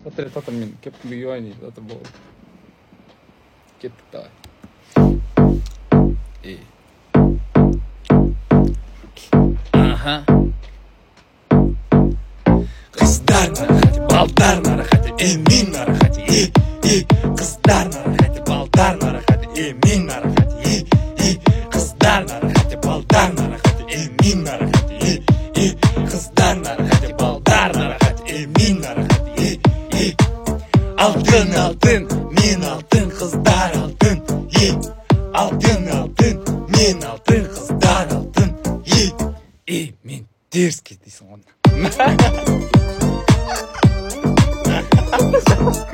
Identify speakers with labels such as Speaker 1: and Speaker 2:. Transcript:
Speaker 1: мен кеттім үй ойнайды заты болды кеттік давай аха
Speaker 2: Қыздар нарахати, балдар нарахати, мен нарахати, қыздар нарахати, балдар нарахати, мен нарахати, қыздар нарахати, балдар нарахати, мен нарахати, қыздар нарахати, балдар нарахати, мен нарахати, алтын, алтын, мен алтын, қыздар алтын, алтын, алтын, мен алтын, қыздар алтын,
Speaker 1: мен дерзкий дейсің оны